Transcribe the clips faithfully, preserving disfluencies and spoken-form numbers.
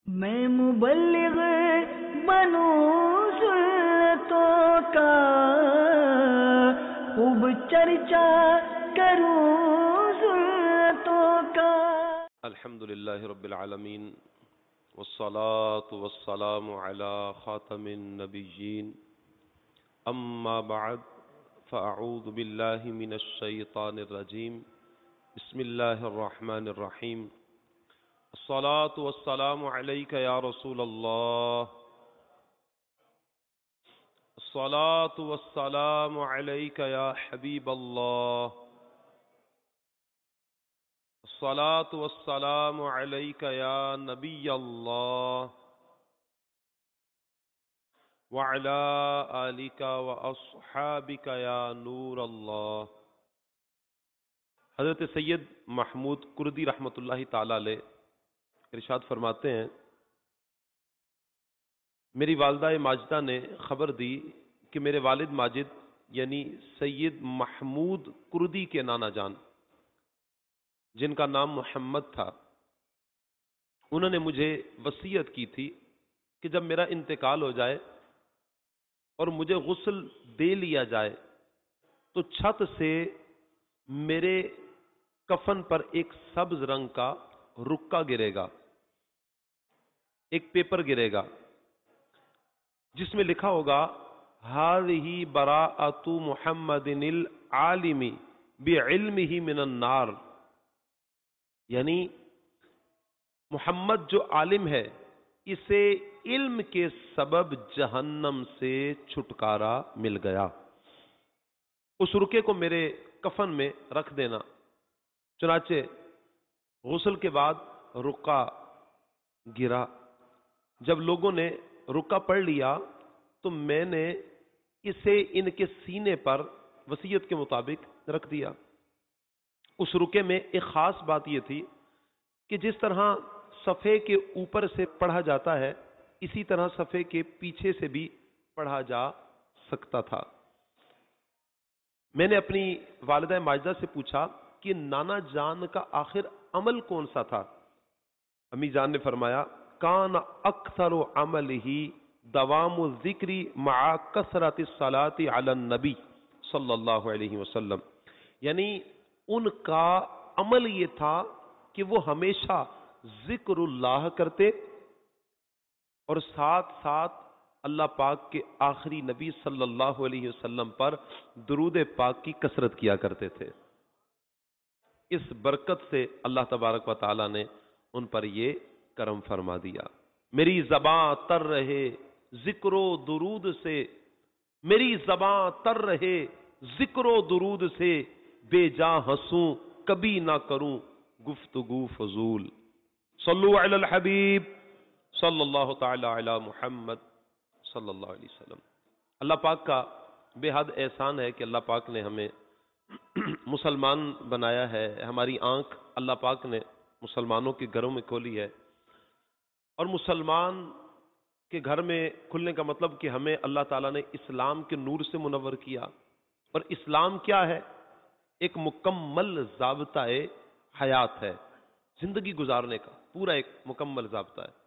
میں مبلغ بنوں سنتوں کا، خوب چرچا کروں سنتوں کا۔ الحمدللہ رب العالمین، والصلاة والسلام علی خاتم النبیین، اما بعد فاعوذ باللہ من الشیطان الرجیم، بسم اللہ الرحمن الرحیم۔ الصلاة والسلام علیک یا رسول اللہ، الصلاة والسلام علیک یا حبیب اللہ، الصلاة والسلام علیک یا نبی اللہ، وعلی آلک واصحابک یا نور اللہ۔ حضرت سید محمود کردی رحمۃ اللہ تعالی علیہ ارشاد فرماتے ہیں، میری والدہ ماجدہ نے خبر دی کہ میرے والد ماجد یعنی سید محمود کردی کے نانا جان، جن کا نام محمد تھا، انہوں نے مجھے وصیت کی تھی کہ جب میرا انتقال ہو جائے اور مجھے غسل دے لیا جائے تو چھت سے میرے کفن پر ایک سبز رنگ کا رکا گرے گا، ایک پیپر گرے گا جس میں لکھا ہوگا ہذہ براءۃ محمد العالم بعلمہ من النار، یعنی محمد جو عالم ہے اسے علم کے سبب جہنم سے چھٹکارا مل گیا، اس رکے کو میرے کفن میں رکھ دینا۔ چنانچہ غسل کے بعد رکا گرا، جب لوگوں نے رکا پڑھ لیا تو میں نے اسے ان کے سینے پر وصیت کے مطابق رکھ دیا۔ اس رکے میں ایک خاص بات یہ تھی کہ جس طرح صفحے کے اوپر سے پڑھا جاتا ہے اسی طرح صفحے کے پیچھے سے بھی پڑھا جا سکتا تھا۔ میں نے اپنی والدہ ماجدہ سے پوچھا کہ نانا جان کا آخر عمل کون سا تھا؟ امی جان نے فرمایا کان اکثر عملہ دوام الذکر مع کثرت الصلاۃ علی النبی صلی اللہ علیہ وسلم، یعنی ان کا عمل یہ تھا کہ وہ ہمیشہ ذکر اللہ کرتے اور ساتھ ساتھ اللہ پاک کے آخری نبی صلی اللہ علیہ وسلم پر درود پاک کی کثرت کیا کرتے تھے۔ اس برکت سے اللہ تبارک و تعالی نے ان پر یہ کرم فرما دیا۔ میری زباں تر رہے ذکر و درود سے، میری زباں تر رہے ذکر و درود سے، بے جا ہنسوں کبھی نہ کروں گفتگو فضول۔ صلو علی الحبیب صلی اللہ تعالی علی محمد صلی اللہ علیہ وسلم۔ اللہ پاک کا بے حد احسان ہے کہ اللہ پاک نے ہمیں مسلمان بنایا ہے، ہماری آنکھ اللہ پاک نے مسلمانوں کے گھروں میں کھولی ہے، اور مسلمان کے گھر میں کھلنے کا مطلب کہ ہمیں اللہ تعالیٰ نے اسلام کے نور سے منور کیا۔ اور اسلام کیا ہے؟ ایک مکمل ضابطہ حیات ہے، زندگی گزارنے کا پورا ایک مکمل ضابطہ ہے۔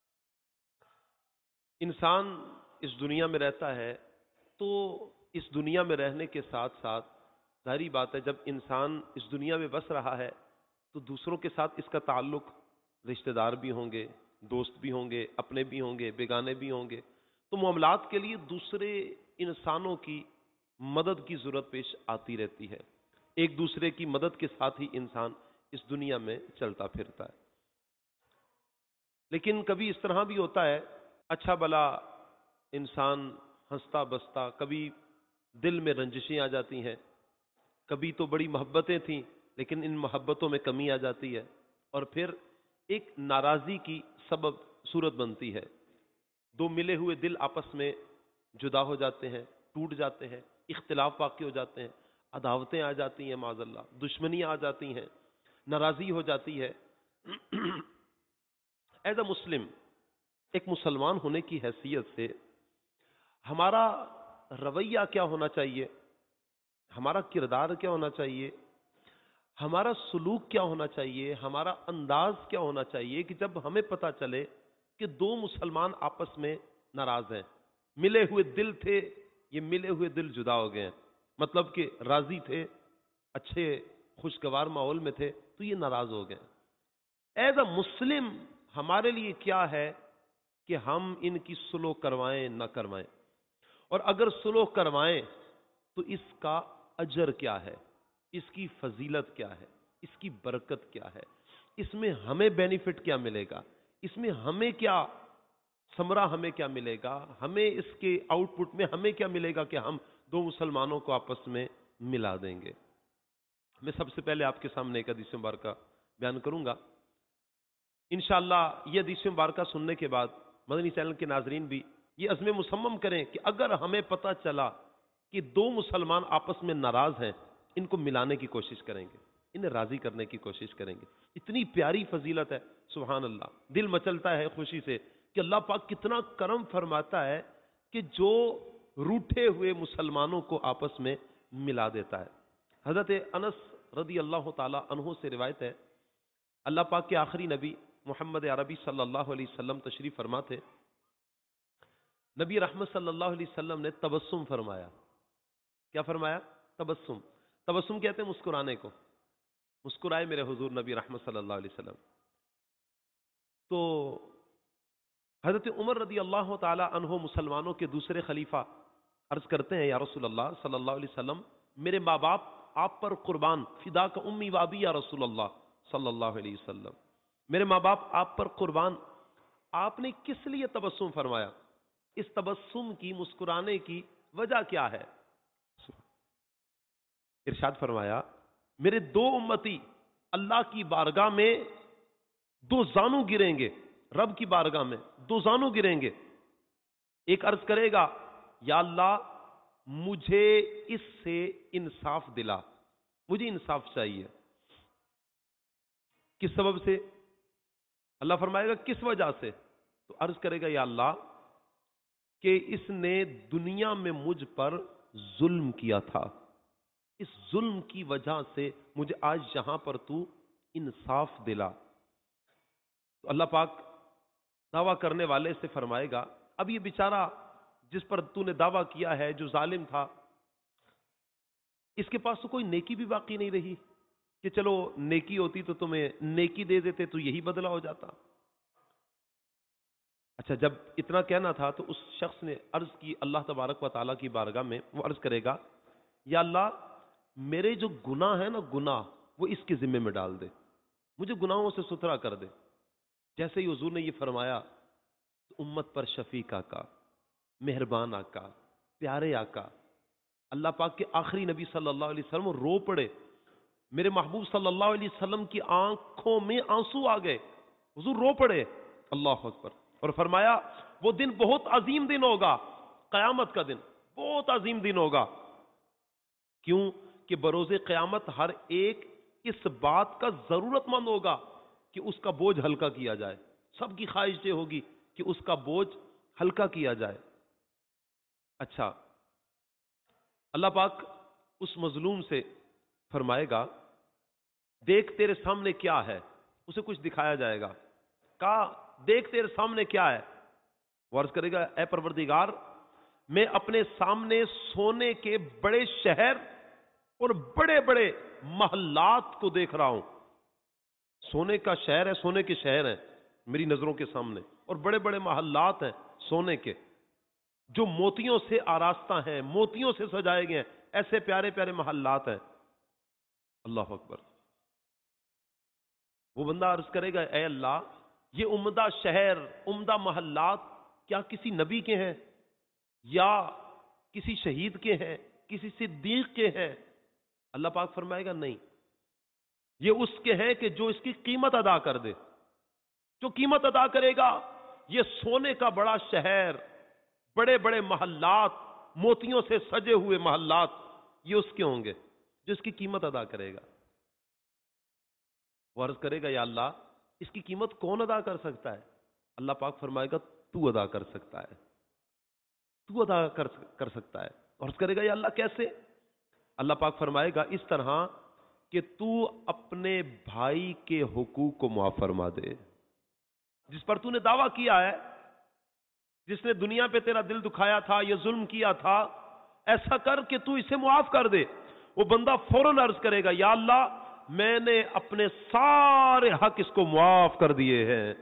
انسان اس دنیا میں رہتا ہے تو اس دنیا میں رہنے کے ساتھ ساتھ ظاہری بات ہے جب انسان اس دنیا میں بس رہا ہے تو دوسروں کے ساتھ اس کا تعلق رشتہ دار بھی ہوں گے، دوست بھی ہوں گے، اپنے بھی ہوں گے، بیگانے بھی ہوں گے، تو معاملات کے لیے دوسرے انسانوں کی مدد کی ضرورت پیش آتی رہتی ہے۔ ایک دوسرے کی مدد کے ساتھ ہی انسان اس دنیا میں چلتا پھرتا ہے۔ لیکن کبھی اس طرح بھی ہوتا ہے اچھا بلا انسان ہنستا بستا، کبھی دل میں رنجشیں آ جاتی ہیں، کبھی تو بڑی محبتیں تھیں لیکن ان محبتوں میں کمی آ جاتی ہے، اور پھر ایک ناراضی کی سبب صورت بنتی ہے۔ دو ملے ہوئے دل آپس میں جدا ہو جاتے ہیں، ٹوٹ جاتے ہیں، اختلاف واقع ہو جاتے ہیں، عداوتیں آ جاتی ہیں، معاذ اللہ دشمنیاں آ جاتی ہیں، ناراضی ہو جاتی ہے۔ ایز اے مسلم، ایک مسلمان ہونے کی حیثیت سے ہمارا رویہ کیا ہونا چاہیے، ہمارا کردار کیا ہونا چاہیے، ہمارا سلوک کیا ہونا چاہیے، ہمارا انداز کیا ہونا چاہیے کہ جب ہمیں پتہ چلے کہ دو مسلمان آپس میں ناراض ہیں، ملے ہوئے دل تھے، یہ ملے ہوئے دل جدا ہو گئے ہیں، مطلب کہ راضی تھے، اچھے خوشگوار ماحول میں تھے، تو یہ ناراض ہو گئے. ایز اے مسلم ہمارے لیے کیا ہے کہ ہم ان کی صلح کروائیں نہ کروائیں، اور اگر صلح کروائیں تو اس کا اجر کیا ہے، اس کی فضیلت کیا ہے، اس کی برکت کیا ہے، اس میں ہمیں بینیفٹ کیا ملے گا، اس میں ہمیں کیا ثمرہ ہمیں کیا ملے گا، ہمیں اس کے آؤٹ پٹ میں ہمیں کیا ملے گا کہ ہم دو مسلمانوں کو آپس میں ملا دیں گے. میں سب سے پہلے آپ کے سامنے ایک حدیث مبارکہ بیان کروں گا. انشاءاللہ یہ حدیث مبارکہ سننے کے بعد مدنی چینل کے ناظرین بھی یہ عزم مصمم کریں کہ اگر ہمیں پتہ چلا کہ دو مسلمان آپس میں ناراض ہیں، ان کو ملانے کی کوشش کریں گے، انہیں راضی کرنے کی کوشش کریں گے. اتنی پیاری فضیلت ہے، سبحان اللہ. دل مچلتا ہے خوشی سے کہ اللہ پاک کتنا کرم فرماتا ہے کہ جو روٹھے ہوئے مسلمانوں کو آپس میں ملا دیتا ہے. حضرت انس رضی اللہ تعالی عنہ سے روایت ہے، اللہ پاک کے آخری نبی محمد عربی صلی اللہ علیہ وسلم تشریف فرما تھے. نبی رحمت صلی اللہ علیہ وسلم نے تبسم فرمایا. کیا فرمایا؟ تبسم. تبسم کہتے ہیں مسکرانے کو. مسکرائے میرے حضور نبی رحمت صلی اللہ علیہ وسلم. تو حضرت عمر رضی اللہ تعالی عنہ مسلمانوں کے دوسرے خلیفہ عرض کرتے ہیں، یا رسول اللہ صلی اللہ علیہ وسلم، میرے ماں باپ آپ پر قربان، فدا کا امی و ابی یا رسول اللہ صلی اللہ علیہ وسلم، میرے ماں باپ آپ پر قربان، آپ نے کس لیے تبسم فرمایا؟ اس تبسم کی، مسکرانے کی وجہ کیا ہے؟ ارشاد فرمایا، میرے دو امتی اللہ کی بارگاہ میں دو زانو گریں گے، رب کی بارگاہ میں دو زانو گریں گے. ایک عرض کرے گا، یا اللہ مجھے اس سے انصاف دلا، مجھے انصاف چاہیے. کس سبب سے؟ اللہ فرمائے گا کس وجہ سے؟ تو عرض کرے گا، یا اللہ کہ اس نے دنیا میں مجھ پر ظلم کیا تھا، اس ظلم کی وجہ سے مجھے آج یہاں پر تو انصاف دلا. تو اللہ پاک دعویٰ کرنے والے سے فرمائے گا، اب یہ بیچارہ جس پر تو نے دعویٰ کیا ہے، جو ظالم تھا، اس کے پاس تو کوئی نیکی بھی باقی نہیں رہی کہ چلو نیکی ہوتی تو تمہیں نیکی دے دیتے تو یہی بدلہ ہو جاتا. اچھا، جب اتنا کہنا تھا تو اس شخص نے عرض کی اللہ تبارک و تعالیٰ کی بارگاہ میں، وہ عرض کرے گا، یا اللہ میرے جو گناہ ہیں نا، گناہ وہ اس کے ذمے میں ڈال دے، مجھے گناہوں سے ستھرا کر دے. جیسے ہی حضور نے یہ فرمایا تو امت پر شفیق آقا، مہربان آقا، پیارے آقا، اللہ پاک کے آخری نبی صلی اللہ علیہ وسلم رو پڑے. میرے محبوب صلی اللہ علیہ وسلم کی آنکھوں میں آنسو آ گئے، حضور رو پڑے. اللہ اکبر. اور فرمایا وہ دن بہت عظیم دن ہوگا، قیامت کا دن بہت عظیم دن ہوگا. کیوں کہ بروز قیامت ہر ایک اس بات کا ضرورت مند ہوگا کہ اس کا بوجھ ہلکا کیا جائے. سب کی خواہش یہ ہوگی کہ اس کا بوجھ ہلکا کیا جائے. اچھا، اللہ پاک اس مظلوم سے فرمائے گا، دیکھ تیرے سامنے کیا ہے. اسے کچھ دکھایا جائے گا. کہا دیکھ تیرے سامنے کیا ہے. وہ عرض کرے گا، اے پروردگار میں اپنے سامنے سونے کے بڑے شہر اور بڑے بڑے محلات کو دیکھ رہا ہوں. سونے کا شہر ہے، سونے کے شہر ہیں میری نظروں کے سامنے، اور بڑے بڑے محلات ہیں سونے کے جو موتیوں سے آراستہ ہیں، موتیوں سے سجائے گئے ہیں. ایسے پیارے پیارے محلات ہیں. اللہ اکبر. وہ بندہ عرض کرے گا، اے اللہ یہ عمدہ شہر، عمدہ محلات کیا کسی نبی کے ہیں یا کسی شہید کے ہیں، کسی صدیق کے ہیں؟ اللہ پاک فرمائے گا نہیں، یہ اس کے ہیں کہ جو اس کی قیمت ادا کر دے. جو قیمت ادا کرے گا، یہ سونے کا بڑا شہر، بڑے بڑے محلات، موتیوں سے سجے ہوئے محلات، یہ اس کے ہوں گے جو اس کی قیمت ادا کرے گا. وہ عرض کرے گا، یا اللہ اس کی قیمت کون ادا کر سکتا ہے؟ اللہ پاک فرمائے گا تو ادا کر سکتا ہے، تو ادا کر کر سکتا ہے. اور عرض کرے گا، یا اللہ کیسے؟ اللہ پاک فرمائے گا اس طرح کہ تو اپنے بھائی کے حقوق کو معاف فرما دے. جس پر تو نے دعویٰ کیا ہے، جس نے دنیا پہ تیرا دل دکھایا تھا یا ظلم کیا تھا، ایسا کر کہ تو اسے معاف کر دے. وہ بندہ فوراً عرض کرے گا یا اللہ میں نے اپنے سارے حق اس کو معاف کر دیے ہیں.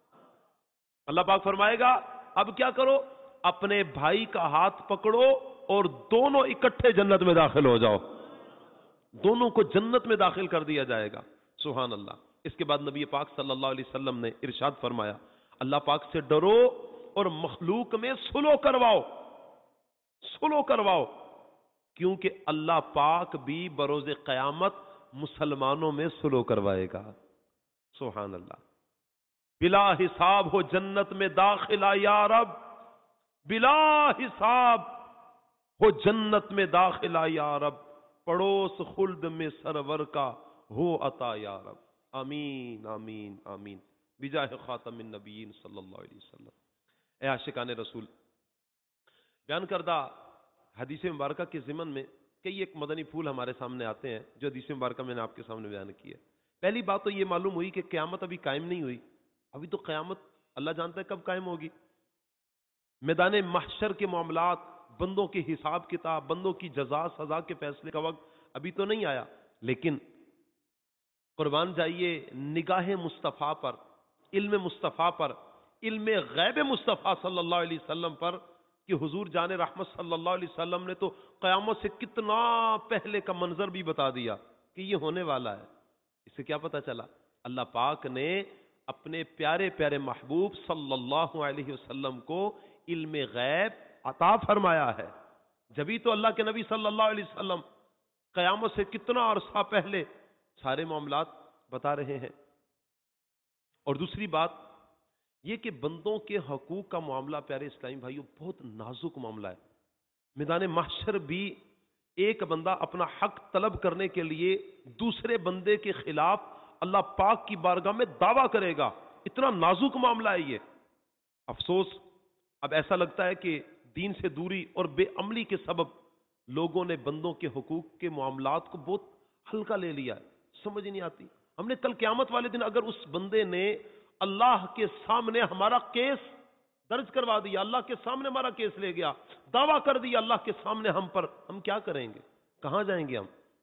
اللہ پاک فرمائے گا اب کیا کرو، اپنے بھائی کا ہاتھ پکڑو اور دونوں اکٹھے جنت میں داخل ہو جاؤ. دونوں کو جنت میں داخل کر دیا جائے گا. سبحان اللہ. اس کے بعد نبی پاک صلی اللہ علیہ وسلم نے ارشاد فرمایا اللہ پاک سے ڈرو اور مخلوق میں سلو کرواؤ، سلو کرواؤ، کیونکہ اللہ پاک بھی بروز قیامت مسلمانوں میں سلو کروائے گا. سبحان اللہ. بلا حساب ہو جنت میں داخلہ یا رب، بلا حساب ہو جنت میں داخلہ یا رب، پڑوس خلد میں سرور کا ہو عطا یا رب. آمین آمین آمین بجاہ خاتم النبیین صلی اللہ علیہ وسلم. اے عاشقان رسول، بیان کردہ حدیث مبارکہ کے ضمن میں کئی ایک مدنی پھول ہمارے سامنے آتے ہیں جو حدیث مبارکہ میں نے آپ کے سامنے بیان کی ہے. پہلی بات تو یہ معلوم ہوئی کہ قیامت ابھی قائم نہیں ہوئی. ابھی تو قیامت اللہ جانتا ہے کب قائم ہوگی. میدان محشر کے معاملات، بندوں کے حساب کتاب، بندوں کی جزا سزا کے فیصلے کا وقت ابھی تو نہیں آیا. لیکن قربان جائیے نگاہ مصطفیٰ پر، علم مصطفیٰ پر، علم غیب مصطفیٰ صلی اللہ علیہ وسلم پر کہ حضور جان رحمت صلی اللہ علیہ وسلم نے تو قیامت سے کتنا پہلے کا منظر بھی بتا دیا کہ یہ ہونے والا ہے. اس سے کیا پتا چلا؟ اللہ پاک نے اپنے پیارے پیارے محبوب صلی اللہ علیہ وسلم کو علم غیب عطا فرمایا ہے. جبھی تو اللہ کے نبی صلی اللہ علیہ وسلم قیامت سے کتنا عرصہ پہلے سارے معاملات بتا رہے ہیں. اور دوسری بات یہ کہ بندوں کے حقوق کا معاملہ پیارے اسلامی بھائیوں بہت نازک معاملہ ہے. میدان محشر بھی ایک بندہ اپنا حق طلب کرنے کے لیے دوسرے بندے کے خلاف اللہ پاک کی بارگاہ میں دعویٰ کرے گا. اتنا نازک معاملہ ہے یہ. افسوس اب ایسا لگتا ہے کہ دین سے دوری اور بے عملی کے سبب لوگوں نے بندوں کے حقوق کے معاملات کو بہت ہلکا لے لیا ہے. سمجھ نہیں آتی. ہم نے کل قیامت والے دن اگر اس بندے نے اللہ کے سامنے ہمارا کیس درج کروا دیا، اللہ کے سامنے ہمارا کیس لے گیا، دعویٰ کر دیا اللہ کے سامنے ہم پر، ہم کیا کریں گے؟ کہاں جائیں گے ہم؟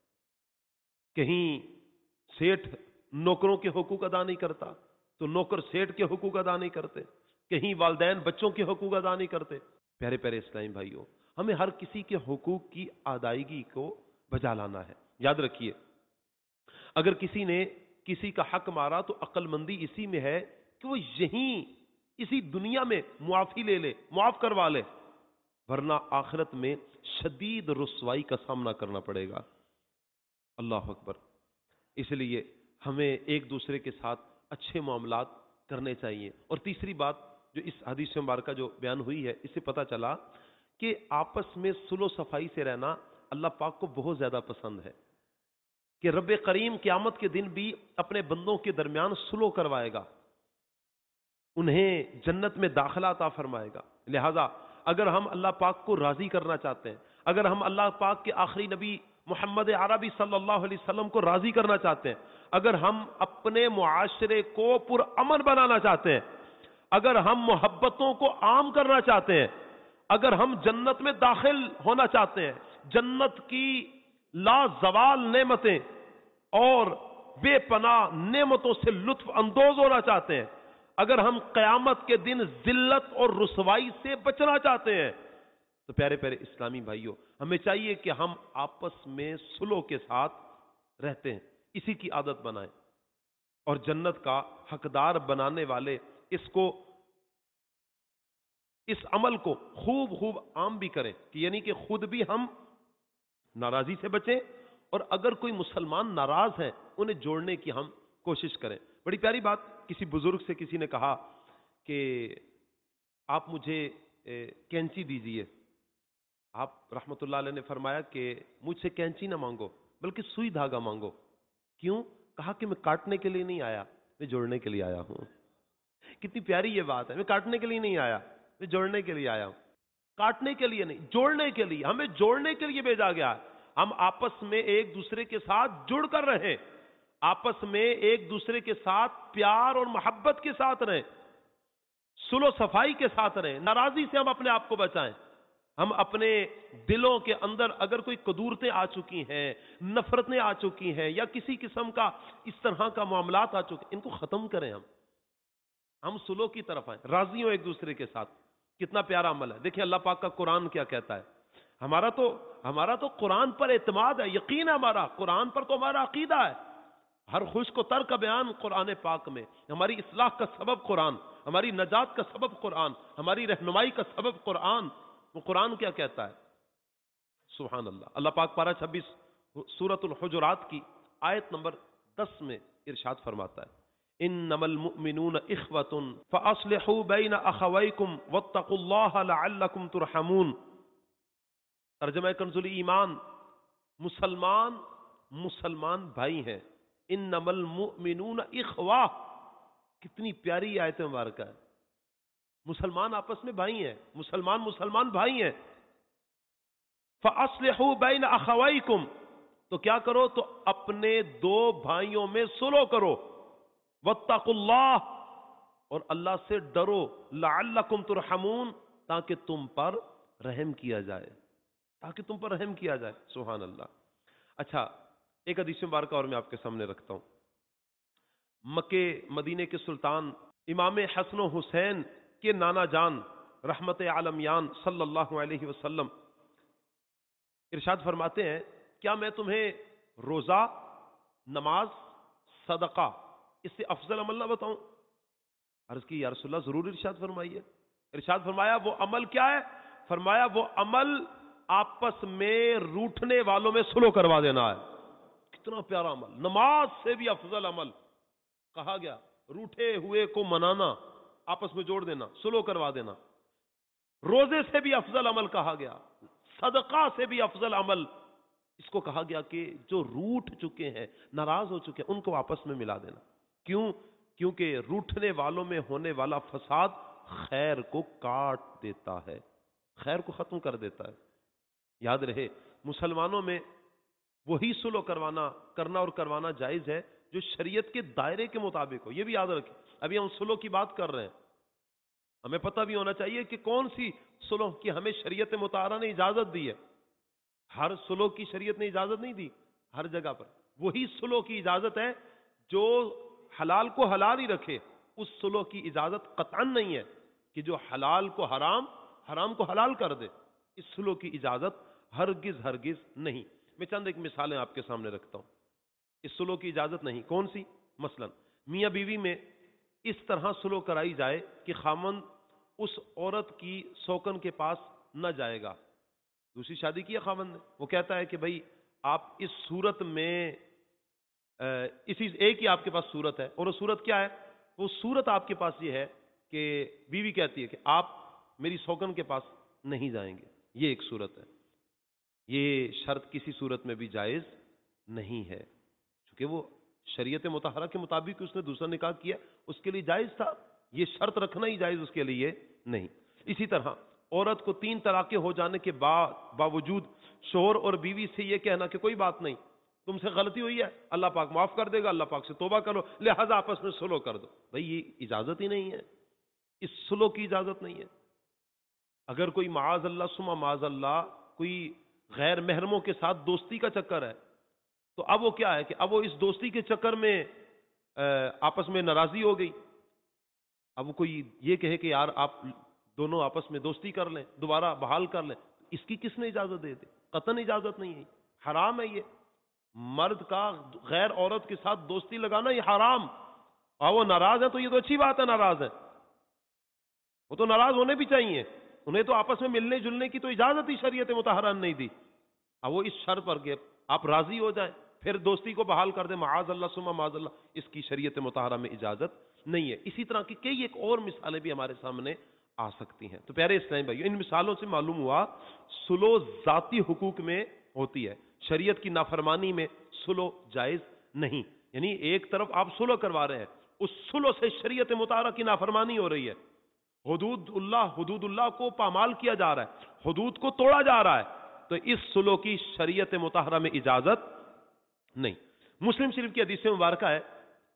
کہیں سیٹھ نوکروں کے حقوق ادا نہیں کرتا تو نوکر سیٹھ کے حقوق ادا نہیں کرتے، کہیں والدین بچوں کے حقوق ادا نہیں کرتے. پیارے پیارے اسلامی بھائیوں، ہمیں ہر کسی کے حقوق کی ادائیگی کو بجا لانا ہے. یاد رکھیے اگر کسی نے کسی کا حق مارا تو عقل مندی اسی میں ہے کہ وہ یہیں اسی دنیا میں معافی لے لے، معاف کروا لے، ورنہ آخرت میں شدید رسوائی کا سامنا کرنا پڑے گا. اللہ اکبر. اس لیے ہمیں ایک دوسرے کے ساتھ اچھے معاملات کرنے چاہیے. اور تیسری بات جو اس حدیث مبارکہ جو بیان ہوئی ہے، اس سے پتہ چلا کہ آپس میں صلح و صفائی سے رہنا اللہ پاک کو بہت زیادہ پسند ہے، کہ رب کریم قیامت کے دن بھی اپنے بندوں کے درمیان صلح کروائے گا، انہیں جنت میں داخلہ عطا فرمائے گا. لہذا اگر ہم اللہ پاک کو راضی کرنا چاہتے ہیں، اگر ہم اللہ پاک کے آخری نبی محمد عربی صلی اللہ علیہ وسلم کو راضی کرنا چاہتے ہیں، اگر ہم اپنے معاشرے کو پرامن بنانا چاہتے ہیں، اگر ہم محبتوں کو عام کرنا چاہتے ہیں، اگر ہم جنت میں داخل ہونا چاہتے ہیں، جنت کی لا زوال نعمتیں اور بے پناہ نعمتوں سے لطف اندوز ہونا چاہتے ہیں، اگر ہم قیامت کے دن ذلت اور رسوائی سے بچنا چاہتے ہیں، تو پیارے پیارے اسلامی بھائیوں ہمیں چاہیے کہ ہم آپس میں صلح کے ساتھ رہتے ہیں، اسی کی عادت بنائیں اور جنت کا حقدار بنانے والے اس کو اس عمل کو خوب خوب عام بھی کریں، کہ یعنی کہ خود بھی ہم ناراضی سے بچیں اور اگر کوئی مسلمان ناراض ہیں انہیں جوڑنے کی ہم کوشش کریں. بڑی پیاری بات، کسی بزرگ سے کسی نے کہا کہ آپ مجھے کینچی دیجئے. آپ رحمت اللہ علیہ نے فرمایا کہ مجھ سے کینچی نہ مانگو بلکہ سوئی دھاگا مانگو. کیوں؟ کہا کہ میں کاٹنے کے لیے نہیں آیا، میں جوڑنے کے لیے آیا ہوں. کتنی پیاری یہ بات ہے. میں کاٹنے کے لیے نہیں آیا، میں جوڑنے کے لیے آیا ہوں. کاٹنے کے لیے نہیں، جوڑنے کے لیے. ہمیں جوڑنے کے لیے بھیجا گیا ہے. ہم آپس میں ایک دوسرے کے ساتھ جڑ کر رہیں، آپس میں ایک دوسرے کے ساتھ پیار اور محبت کے ساتھ رہیں. سلو صفائی کے ساتھ رہیں، ناراضی سے ہم اپنے آپ کو بچائیں. ہم اپنے دلوں کے اندر اگر کوئی قدورتیں آ چکی ہیں، نفرتیں آ چکی ہیں، یا کسی قسم کا اس طرح کا معاملات آ چکے، ان کو ختم کریں. ہم ہم سلو کی طرف آئیں، راضی ہوں ایک دوسرے کے ساتھ. کتنا پیارا عمل ہے. دیکھیں اللہ پاک کا قرآن کیا کہتا ہے. ہمارا تو ہمارا تو قرآن پر اعتماد ہے، یقین ہے ہمارا، قرآن پر تو ہمارا عقیدہ ہے. ہر خوش کو تر کا بیان قرآن پاک میں. ہماری اصلاح کا سبب قرآن، ہماری نجات کا سبب قرآن، ہماری رہنمائی کا سبب قرآن. وہ قرآن کیا کہتا ہے؟ سبحان اللہ. اللہ پاک پارہ چھبیس سورۃ الحجرات کی آیت نمبر دس میں ارشاد فرماتا ہے، انما المؤمنون اخوۃ فاصلحوا بین اخویکم واتقوا اللہ لعلکم ترحمون. ترجمہ کنز ایمان، مسلمان مسلمان بھائی ہیں. انما المؤمنون اخوہ، کتنی پیاری آیت مبارکہ ہے. مسلمان آپس میں بھائی ہیں، مسلمان مسلمان بھائی ہیں. فاصلحوا بین اخویکم، تو کیا کرو؟ تو اپنے دو بھائیوں میں صلح کرو. واتقوا اللہ، اور اللہ سے ڈرو. لعلکم ترحمون، تاکہ تم پر رحم کیا جائے، تاکہ تم پر رحم کیا جائے. سبحان اللہ. اچھا، ایک حدیث مبارکہ اور میں آپ کے سامنے رکھتا ہوں. مکے مدینے کے سلطان امام حسن و حسین کے نانا جان رحمت عالمیان صلی اللہ علیہ وسلم ارشاد فرماتے ہیں، کیا میں تمہیں روزہ، نماز، صدقہ اس سے افضل عمل نہ بتاؤں؟ عرض کی یا رسول اللہ ضرور ارشاد فرمائیے. ارشاد فرمایا وہ عمل کیا ہے؟ فرمایا وہ عمل آپس میں روٹھنے والوں میں صلح کروا دینا ہے. کتنا پیارا عمل. نماز سے بھی افضل عمل کہا گیا. روٹھے ہوئے کو منانا، آپس میں جوڑ دینا، صلح کروا دینا. روزے سے بھی افضل عمل کہا گیا. صدقہ سے بھی افضل عمل اس کو کہا گیا کہ جو روٹھ چکے ہیں، ناراض ہو چکے ہیں، ان کو آپس میں ملا دینا. کیوں؟ کیونکہ روٹھنے والوں میں ہونے والا فساد خیر کو کاٹ دیتا ہے، خیر کو ختم کر دیتا ہے. یاد رہے، مسلمانوں میں وہی صلح کروانا کرنا اور کروانا جائز ہے جو شریعت کے دائرے کے مطابق ہو. یہ بھی یاد رکھیں. ابھی ہم صلح کی بات کر رہے ہیں، ہمیں پتہ بھی ہونا چاہیے کہ کون سی صلح کی ہمیں شریعت مطہرہ نے اجازت دی ہے. ہر صلح کی شریعت نے اجازت نہیں دی ہر جگہ پر. وہی صلح کی اجازت ہے جو حلال کو حلال ہی رکھے. اس صلح کی اجازت قطعاً نہیں ہے کہ جو حلال کو حرام، حرام کو حلال کر دے. اس صلح کی اجازت ہرگز ہرگز نہیں. میں چند ایک مثالیں آپ کے سامنے رکھتا ہوں. اس صلح کی اجازت نہیں. کون سی؟ مثلا میاں بیوی میں اس طرح صلح کرائی جائے کہ خامند اس عورت کی سوکن کے پاس نہ جائے گا. دوسری شادی کی ہے خامند نے، وہ کہتا ہے کہ بھائی آپ اس صورت میں اسی ایک ہی آپ کے پاس صورت ہے، اور وہ صورت کیا ہے؟ وہ صورت آپ کے پاس یہ ہے کہ بیوی کہتی ہے کہ آپ میری سوکن کے پاس نہیں جائیں گے. یہ ایک صورت ہے. یہ شرط کسی صورت میں بھی جائز نہیں ہے، چونکہ وہ شریعت مطہرہ کے مطابق اس نے دوسرا نکاح کیا، اس کے لیے جائز تھا. یہ شرط رکھنا ہی جائز اس کے لیے نہیں. اسی طرح عورت کو تین طلاقیں ہو جانے کے بعد باوجود شوہر اور بیوی سے یہ کہنا کہ کوئی بات نہیں، تم سے غلطی ہوئی ہے، اللہ پاک معاف کر دے گا، اللہ پاک سے توبہ کرو، لہذا آپس میں صلح کر دو. بھائی یہ اجازت ہی نہیں ہے، اس صلح کی اجازت نہیں ہے. اگر کوئی معاذ اللہ ثم معاذ اللہ کوئی غیر محرموں کے ساتھ دوستی کا چکر ہے، تو اب وہ کیا ہے کہ اب وہ اس دوستی کے چکر میں آپس میں ناراضی ہو گئی. اب وہ کوئی یہ کہے کہ یار آپ دونوں آپس میں دوستی کر لیں، دوبارہ بحال کر لیں، اس کی کس نے اجازت دے دی؟ قطعاً اجازت نہیں ہے، حرام ہے. یہ مرد کا غیر عورت کے ساتھ دوستی لگانا یہ حرام. اور وہ ناراض ہے تو یہ تو اچھی بات ہے، ناراض ہے، وہ تو ناراض ہونے بھی چاہیے. انہیں تو آپس میں ملنے جلنے کی تو اجازت ہی شریعت مطہرہ نے نہیں دی. اب وہ اس شرط پر کہ آپ راضی ہو جائیں پھر دوستی کو بحال کر دیں، معاذ اللہ ثم معاذ اللہ، اس کی شریعت مطہرہ میں اجازت نہیں ہے. اسی طرح کی کئی ایک اور مثالیں بھی ہمارے سامنے آ سکتی ہیں. تو پیارے اسلامی بھائیو، ان مثالوں سے معلوم ہوا صلح ذاتی حقوق میں ہوتی ہے، شریعت کی نافرمانی میں صلح جائز نہیں. یعنی ایک طرف آپ صلح کروا رہے ہیں، اس صلح سے شریعت مطہرہ کی نافرمانی ہو رہی ہے، حدود اللہ حدود اللہ کو پامال کیا جا رہا ہے، حدود کو توڑا جا رہا ہے، تو اس صلح کی شریعت مطہرہ میں اجازت نہیں. مسلم شریف کی حدیث مبارکہ ہے،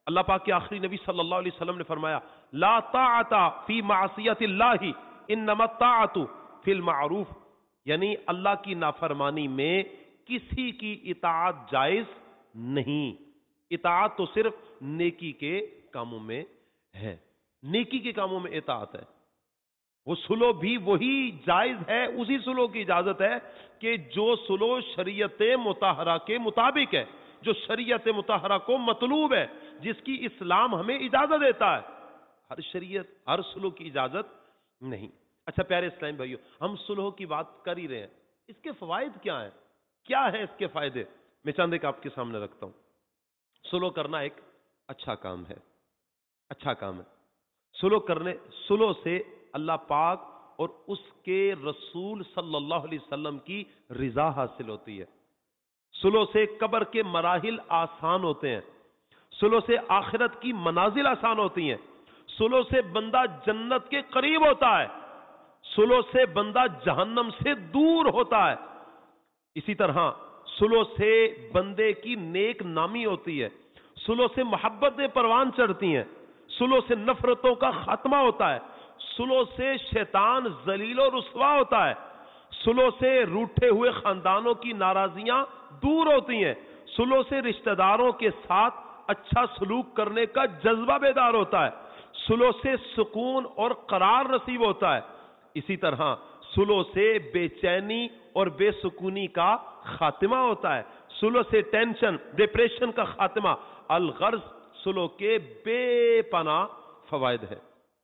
اللہ پاک کے آخری نبی صلی اللہ علیہ وسلم نے فرمایا لا طاعت فی معصیت اللہ انما الطاعت فی المعروف، یعنی اللہ کی نافرمانی میں کسی کی اطاعت جائز نہیں، اطاعت تو صرف نیکی کے کاموں میں ہے، نیکی کے کاموں میں اطاعت ہے، وہ سلو بھی وہی جائز ہے، اسی سلو کی اجازت ہے کہ جو سلو شریعت مطہرہ کے مطابق ہے، جو شریعت مطہرہ کو مطلوب ہے، جس کی اسلام ہمیں اجازت دیتا ہے، ہر شریعت ہر سلو کی اجازت نہیں۔ اچھا پیارے اسلام بھائیو، ہم سلو کی بات کر ہی رہے ہیں، اس کے فوائد کیا ہیں، کیا ہیں اس کے فائدے؟ میں چند ایک آپ کے سامنے رکھتا ہوں۔ سلو کرنا ایک اچھا کام ہے، اچھا کام ہے سلو کرنے سلو سے اللہ پاک اور اس کے رسول صلی اللہ علیہ وسلم کی رضا حاصل ہوتی ہے، سلو سے قبر کے مراحل آسان ہوتے ہیں، سلو سے آخرت کی منازل آسان ہوتی ہیں، سلو سے بندہ جنت کے قریب ہوتا ہے، سلو سے بندہ جہنم سے دور ہوتا ہے، اسی طرح سلو سے بندے کی نیک نامی ہوتی ہے، سلو سے محبتیں پروان چڑھتی ہیں، سلو سے نفرتوں کا خاتمہ ہوتا ہے، سلو سے شیطان ذلیل و رسوا ہوتا ہے، سلو سے روٹھے ہوئے خاندانوں کی ناراضیاں دور ہوتی ہیں، سلو سے رشتہ داروں کے ساتھ اچھا سلوک کرنے کا جذبہ بیدار ہوتا ہے، سلو سے سکون اور قرار نصیب ہوتا ہے، اسی طرح سلو سے بے چینی اور بے سکونی کا خاتمہ ہوتا ہے، سلو سے ٹینشن ڈپریشن کا خاتمہ، الغرض سلو کے بے پناہ فوائد ہے۔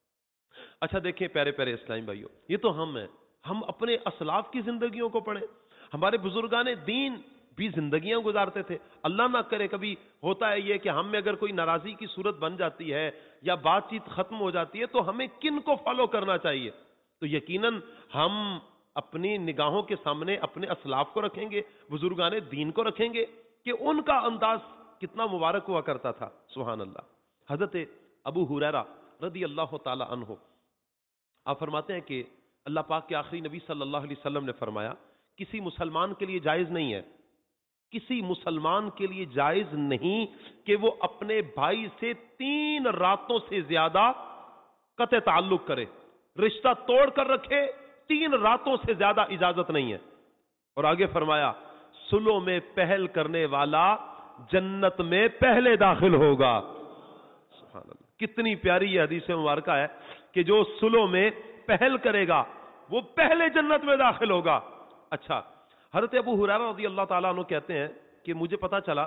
اچھا دیکھیں پیارے پیارے اسلامی بھائیوں، یہ تو ہم ہیں، ہم اپنے اسلاف کی زندگیوں کو پڑھیں، ہمارے بزرگان دین بھی زندگیاں گزارتے تھے، اللہ نہ کرے کبھی ہوتا ہے یہ کہ ہم میں اگر کوئی ناراضی کی صورت بن جاتی ہے یا بات چیت ختم ہو جاتی ہے تو ہمیں کن کو فالو کرنا چاہیے؟ تو یقیناً ہم اپنی نگاہوں کے سامنے اپنے اسلاف کو رکھیں گے، بزرگان دین کو رکھیں گے کہ ان کا انداز کتنا مبارک ہوا کرتا تھا۔ سبحان اللہ۔ حضرت ابو ہریرہ رضی اللہ تعالی عنہ آپ فرماتے ہیں کہ اللہ پاک کے آخری نبی صلی اللہ علیہ وسلم نے فرمایا کسی مسلمان کے لیے جائز نہیں ہے، کسی مسلمان کے لیے جائز نہیں کہ وہ اپنے بھائی سے تین راتوں سے زیادہ قطع تعلق کرے، رشتہ توڑ کر رکھے، تین راتوں سے زیادہ اجازت نہیں ہے۔ اور آگے فرمایا سلو میں پہل کرنے والا جنت میں پہلے داخل ہوگا۔ سبحان اللہ، کتنی پیاری یہ حدیث مبارکہ ہے کہ جو سلو میں پہل کرے گا وہ پہلے جنت میں داخل ہوگا۔ اچھا حضرت ابو ہریرہ رضی اللہ تعالیٰ عنہ کہتے ہیں کہ مجھے پتا چلا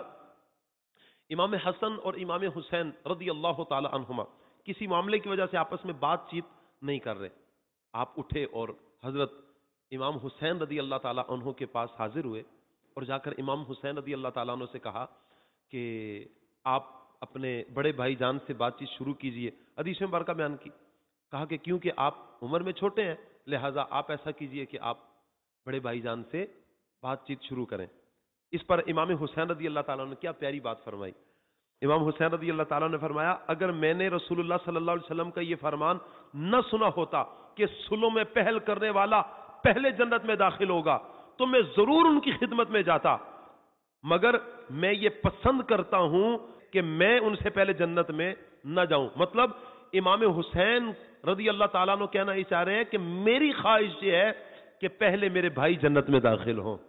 امام حسن اور امام حسین رضی اللہ تعالیٰ عنہما کسی معاملے کی وجہ سے آپس میں بات چیت نہیں کر رہے، آپ اٹھے اور حضرت امام حسین رضی اللہ تعالیٰ عنہ کے پاس حاضر ہوئے اور جا کر امام حسین رضی اللہ تعالیٰ عنہ سے کہا کہ آپ اپنے بڑے بھائی جان سے بات چیت شروع کیجئے۔ حدیث میں برکہ بیان کی، کہا کہ کیونکہ آپ عمر میں چھوٹے ہیں لہٰذا آپ ایسا کیجئے کہ آپ بڑے بھائی جان سے بات چیت شروع کریں۔ اس پر امام حسین رضی اللہ تعالیٰ نے کیا پیاری بات فرمائی۔ امام حسین رضی اللہ تعالیٰ نے فرمایا اگر میں نے رسول اللہ صلی اللہ علیہ وسلم کا یہ فرمان نہ سنا ہوتا کہ سلو میں پہل کرنے والا پہلے جنت میں داخل ہوگا تو میں ضرور ان کی خدمت میں جاتا، مگر میں یہ پسند کرتا ہوں کہ میں ان سے پہلے جنت میں نہ جاؤں۔ مطلب امام حسین رضی اللہ تعالیٰ نے کہنا یہ چاہ رہے ہیں کہ میری خواہش یہ ہے کہ پہلے میرے بھائی جنت میں داخل ہوں۔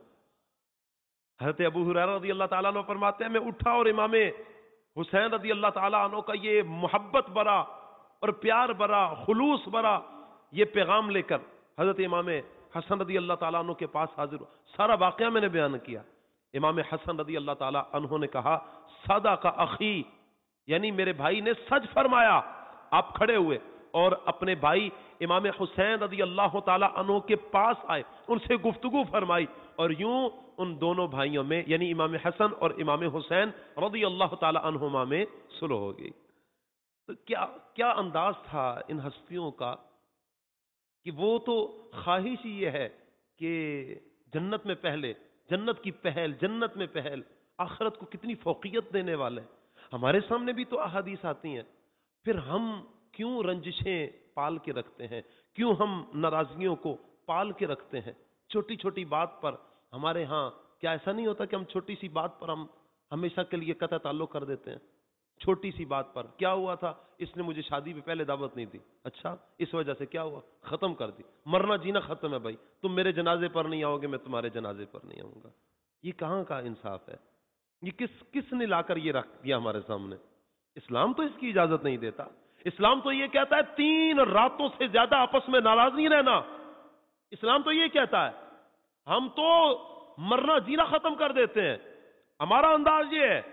حضرت ابو ہریرہ رضی اللہ تعالیٰ عنہ فرماتے ہیں میں اٹھا اور امام حسین رضی اللہ تعالیٰ عنہ کا یہ محبت برا اور پیار برا خلوص برا یہ پیغام لے کر حضرت امام حسن رضی اللہ تعالیٰ عنہ کے پاس حاضر ہوا۔ سارا واقعہ میں نے بیان کیا۔ امام حسن رضی اللہ تعالیٰ عنہ نے کہا صدق اخی، یعنی میرے بھائی نے سچ فرمایا۔ آپ کھڑے ہوئے اور اپنے بھائی امام حسین رضی اللہ تعالیٰ عنہ کے پاس آئے، ان سے گفتگو فرمائی اور یوں ان دونوں بھائیوں میں یعنی امام حسن اور امام حسین رضی اللہ تعالیٰ عنہما میں صلح ہو گئی۔ تو کیا کیا انداز تھا ان ہستیوں کا کہ وہ تو خواہش ہی یہ ہے کہ جنت میں پہلے، جنت کی پہل، جنت میں پہل، آخرت کو کتنی فوقیت دینے والے۔ ہمارے سامنے بھی تو احادیث آتی ہیں، پھر ہم کیوں رنجشیں پال کے رکھتے ہیں، کیوں ہم ناراضگیوں کو پال کے رکھتے ہیں؟ چھوٹی چھوٹی بات پر ہمارے ہاں کیا ایسا نہیں ہوتا کہ ہم چھوٹی سی بات پر ہم ہمیشہ کے لیے قطع تعلق کر دیتے ہیں؟ چھوٹی سی بات پر کیا ہوا تھا، اس نے مجھے شادی پہ پہلے دعوت نہیں دی، اچھا اس وجہ سے کیا ہوا، ختم کر دی، مرنا جینا ختم ہے بھائی، تم میرے جنازے پر نہیں آؤ گے، میں تمہارے جنازے پر نہیں آؤں گا۔ یہ کہاں کا انصاف ہے؟ یہ کس کس نے لا کر یہ رکھ دیا ہمارے سامنے؟ اسلام تو اس کی اجازت نہیں دیتا۔ اسلام تو یہ کہتا ہے تین راتوں سے زیادہ آپس میں ناراض نہیں رہنا۔ اسلام تو یہ کہتا ہے، ہم تو مرنا جینا ختم کر دیتے ہیں۔ ہمارا انداز یہ ہے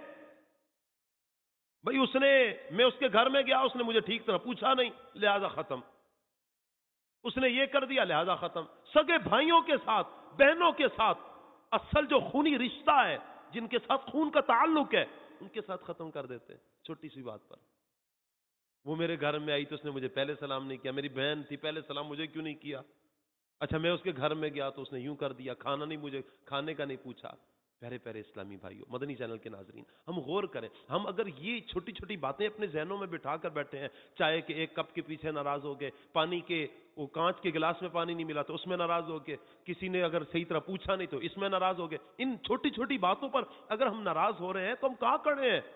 بھئی اس نے، میں اس کے گھر میں گیا، اس نے مجھے ٹھیک طرح پوچھا نہیں، لہذا ختم۔ اس نے یہ کر دیا، لہذا ختم۔ سگے بھائیوں کے ساتھ، بہنوں کے ساتھ، اصل جو خونی رشتہ ہے، جن کے ساتھ خون کا تعلق ہے، ان کے ساتھ ختم کر دیتے ہیں چھوٹی سی بات پر۔ وہ میرے گھر میں آئی تو اس نے مجھے پہلے سلام نہیں کیا، میری بہن تھی پہلے سلام مجھے کیوں نہیں کیا؟ اچھا میں اس کے گھر میں گیا تو اس نے یوں کر دیا، کھانا نہیں مجھے کھانے کا نہیں پوچھا۔ پیارے پیارے اسلامی بھائیوں، مدنی چینل کے ناظرین، ہم غور کریں، ہم اگر یہ چھوٹی چھوٹی باتیں اپنے ذہنوں میں بٹھا کر بیٹھے ہیں، چائے کے ایک کپ کے پیچھے ناراض ہو گئے، پانی کے وہ کانچ کے گلاس میں پانی نہیں ملا تو اس میں ناراض ہو گئے، کسی نے اگر صحیح طرح پوچھا نہیں تو اس میں ناراض ہو گئے، ان چھوٹی چھوٹی باتوں پر اگر ہم ناراض ہو رہے ہیں تو ہم کہاں کھڑے ہیں؟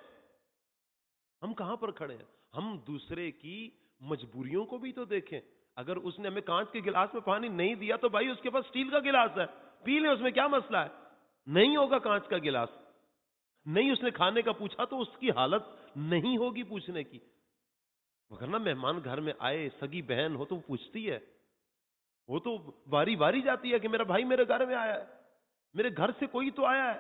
ہم کہاں پر کھڑے ہیں؟ ہم دوسرے کی مجبوریوں کو بھی تو دیکھیں۔ اگر اس نے ہمیں کانچ کے گلاس میں پانی نہیں دیا تو بھائی اس کے پاس اسٹیل کا گلاس ہے، پی لیں، اس میں کیا مسئلہ ہے؟ نہیں ہوگا کانچ کا گلاس، نہیں اس نے کھانے کا پوچھا تو اس کی حالت نہیں ہوگی پوچھنے کی۔ وگرنہ مہمان گھر میں آئے، سگی بہن ہو تو وہ پوچھتی ہے، وہ تو باری باری جاتی ہے کہ میرا بھائی میرے گھر میں آیا ہے، میرے گھر سے کوئی تو آیا ہے۔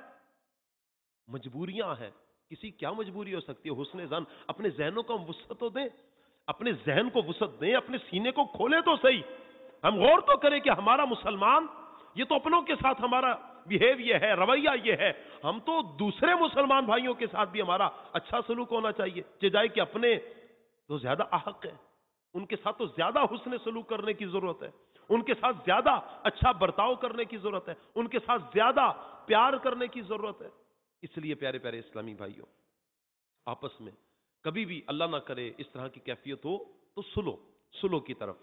مجبوریاں ہیں، کسی کیا مجبوری ہو سکتی ہے؟ حسن ظن، اپنے ذہنوں کو ہم وسعت تو دیں، اپنے ذہن کو وسعت دیں، اپنے سینے کو کھولیں تو صحیح۔ ہم غور تو کریں کہ ہمارا مسلمان، یہ تو اپنوں کے ساتھ ہمارا بیہیو یہ ہے، رویہ یہ ہے، ہم تو دوسرے مسلمان بھائیوں کے ساتھ بھی ہمارا اچھا سلوک ہونا چاہیے، جائے کہ اپنے تو زیادہ احق ہے، ان کے ساتھ تو زیادہ حسن سلوک کرنے کی ضرورت ہے، ان کے ساتھ زیادہ اچھا برتاؤ کرنے کی ضرورت ہے، ان کے ساتھ زیادہ پیار کرنے کی ضرورت ہے۔ اس لیے پیارے پیارے اسلامی بھائیوں، آپس میں کبھی بھی اللہ نہ کرے اس طرح کی کیفیت ہو تو سلو سلو کی طرف۔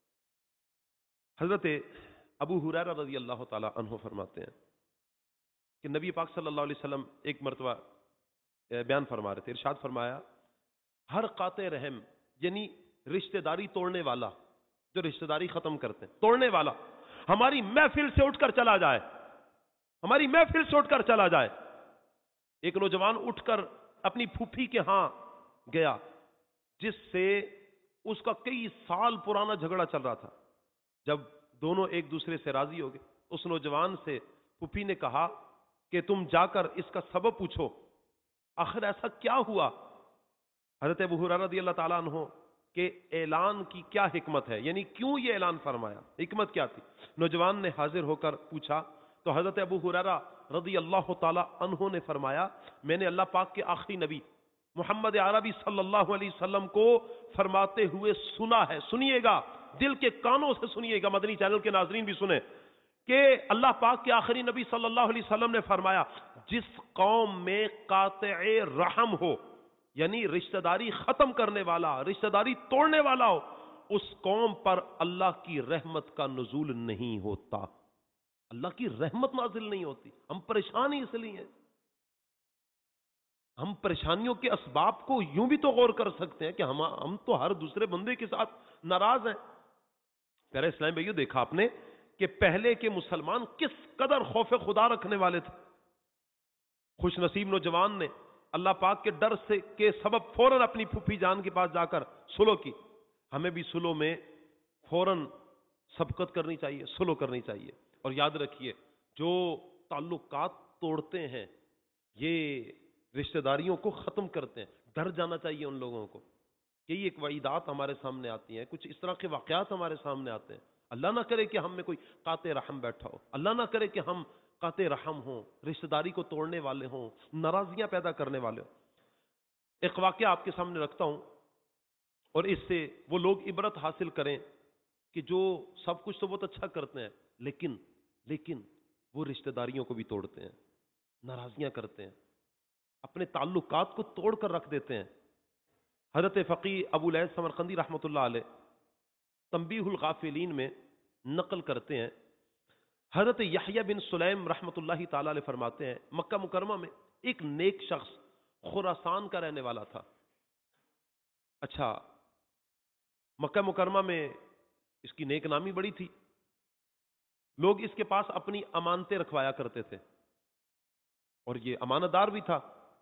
حضرت ابو ہریرہ رضی اللہ تعالی عنہ فرماتے ہیں کہ نبی پاک صلی اللہ علیہ وسلم ایک مرتبہ بیان فرما رہے تھے، ارشاد فرمایا، ہر قاطع رحم یعنی رشتہ داری توڑنے والا، جو رشتہ داری ختم کرتے ہیں، توڑنے والا ہماری محفل سے اٹھ کر چلا جائے، ہماری محفل سے اٹھ کر چلا جائے۔ ایک نوجوان اٹھ کر اپنی پھوپھی کے ہاں گیا جس سے اس کا کئی سال پرانا جھگڑا چل رہا تھا۔ جب دونوں ایک دوسرے سے راضی ہو گئے، اس نوجوان سے پھوپھی نے کہا کہ تم جا کر اس کا سبب پوچھو، آخر ایسا کیا ہوا؟ حضرت ابو ہریرہ رضی اللہ تعالیٰ عنہ کہ اعلان کی کیا حکمت ہے، یعنی کیوں یہ اعلان فرمایا، حکمت کیا تھی؟ نوجوان نے حاضر ہو کر پوچھا تو حضرت ابو ہریرہ رضی اللہ تعالی عنہ نے فرمایا، میں نے اللہ پاک کے آخری نبی محمد عربی صلی اللہ علیہ وسلم کو فرماتے ہوئے سنا ہے، سنیے گا، دل کے کانوں سے سنیے گا، مدنی چینل کے ناظرین بھی سنیں، کہ اللہ پاک کے آخری نبی صلی اللہ علیہ وسلم نے فرمایا، جس قوم میں قاطع رحم ہو، یعنی رشتہ داری ختم کرنے والا، رشتہ داری توڑنے والا ہو، اس قوم پر اللہ کی رحمت کا نزول نہیں ہوتا، اللہ کی رحمت نازل نہیں ہوتی۔ ہم پریشان ہی اس لیے ہیں، ہم پریشانیوں کے اسباب کو یوں بھی تو غور کر سکتے ہیں کہ ہم ہم تو ہر دوسرے بندے کے ساتھ ناراض ہیں۔ پیارے اسلام بھائیو، دیکھا آپ نے کہ پہلے کے مسلمان کس قدر خوف خدا رکھنے والے تھے۔ خوش نصیب نوجوان نے اللہ پاک کے ڈر سے کے سبب فوراً اپنی پھوپھی جان کے پاس جا کر سلو کی۔ ہمیں بھی سلو میں فوراً سبقت کرنی چاہیے، سلو کرنی چاہیے، اور یاد رکھیے جو تعلقات توڑتے ہیں یہ رشتہ داریوں کو ختم کرتے ہیں، ڈر جانا چاہیے ان لوگوں کو کہ یہ ایک وعیدات ہمارے سامنے آتی ہیں، کچھ اس طرح کے واقعات ہمارے سامنے آتے ہیں۔ اللہ نہ کرے کہ ہم میں کوئی قاطع رحم بیٹھا ہو، اللہ نہ کرے کہ ہم قاطع رحم ہوں، رشتہ داری کو توڑنے والے ہوں، ناراضیاں پیدا کرنے والے ہوں۔ ایک واقعہ آپ کے سامنے رکھتا ہوں اور اس سے وہ لوگ عبرت حاصل کریں کہ جو سب کچھ تو بہت اچھا کرتے ہیں لیکن لیکن وہ رشتہ داریوں کو بھی توڑتے ہیں، ناراضیاں کرتے ہیں، اپنے تعلقات کو توڑ کر رکھ دیتے ہیں۔ حضرت فقی ابو لیث سمرقندی رحمۃ اللہ علیہ تنبیہ الغافلین میں نقل کرتے ہیں، حضرت یحییٰ بن سلیم رحمۃ اللہ تعالی علیہ فرماتے ہیں، مکہ مکرمہ میں ایک نیک شخص خراسان کا رہنے والا تھا، اچھا، مکہ مکرمہ میں اس کی نیک نامی بڑی تھی، لوگ اس کے پاس اپنی امانتیں رکھوایا کرتے تھے، اور یہ امانت دار بھی تھا،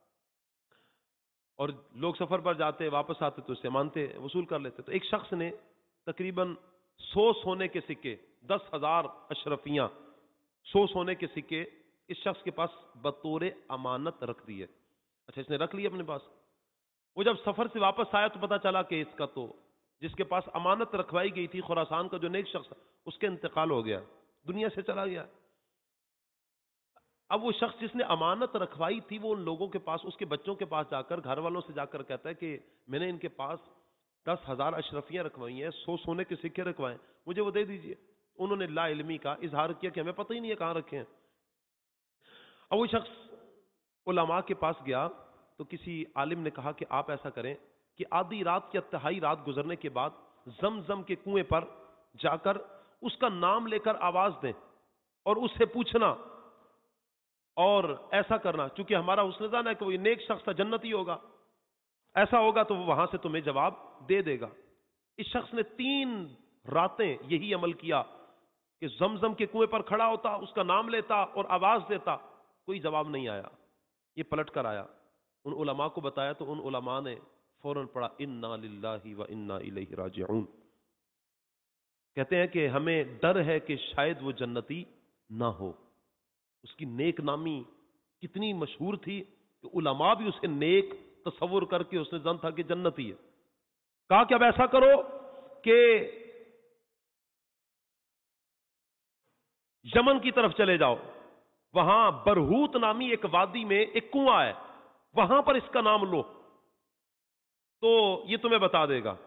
اور لوگ سفر پر جاتے واپس آتے تو اس سے امانتیں وصول کر لیتے. تو ایک شخص نے تقریباً سو سونے کے سکے، دس ہزار اشرفیاں، سو سونے کے سکے اس شخص کے پاس بطور امانت رکھ دیے. اچھا، اس نے رکھ لیے اپنے پاس. وہ جب سفر سے واپس آیا تو پتا چلا کہ اس کا تو جس کے پاس امانت رکھوائی گئی تھی، خراسان کا جو نیک شخص، اس کے انتقال ہو گیا، دنیا سے چلا گیا. اب وہ شخص جس نے امانت رکھوائی تھی وہ ان لوگوں کے پاس، اس کے بچوں کے پاس جا کر، گھر والوں سے جا کر کہتا ہے کہ میں نے ان کے پاس دس ہزار اشرفیاں رکھوائی ہیں، سو سونے کے سکے رکھوائے، مجھے وہ دے دیجئے. انہوں نے لا علمی کا اظہار کیا کہ ہمیں پتہ ہی نہیں ہے کہاں رکھے ہیں. اب وہ شخص علماء کے پاس گیا تو کسی عالم نے کہا کہ آپ ایسا کریں کہ آدھی رات یا تہائی رات گزرنے کے بعد زمزم کے کنویں پر جا کر اس کا نام لے کر آواز دیں اور اس سے پوچھنا، اور ایسا کرنا چونکہ ہمارا حسن ظن ہے کہ وہ نیک شخص تھا، جنتی ہوگا، ایسا ہوگا تو وہ وہاں سے تمہیں جواب دے دے گا. اس شخص نے تین راتیں یہی عمل کیا کہ زمزم کے کنویں پر کھڑا ہوتا، اس کا نام لیتا اور آواز دیتا، کوئی جواب نہیں آیا. یہ پلٹ کر آیا، ان علماء کو بتایا تو ان علماء نے فوراً پڑھا انا للہ و انا الیہ راجعون. کہتے ہیں کہ ہمیں ڈر ہے کہ شاید وہ جنتی نہ ہو. اس کی نیک نامی کتنی مشہور تھی کہ علماء بھی اسے نیک تصور کر کے اس نے زن تھا کہ جنتی ہے. کہا کہ اب ایسا کرو کہ یمن کی طرف چلے جاؤ، وہاں برہوت نامی ایک وادی میں ایک کنواں ہے، وہاں پر اس کا نام لو تو یہ تمہیں بتا دے گا.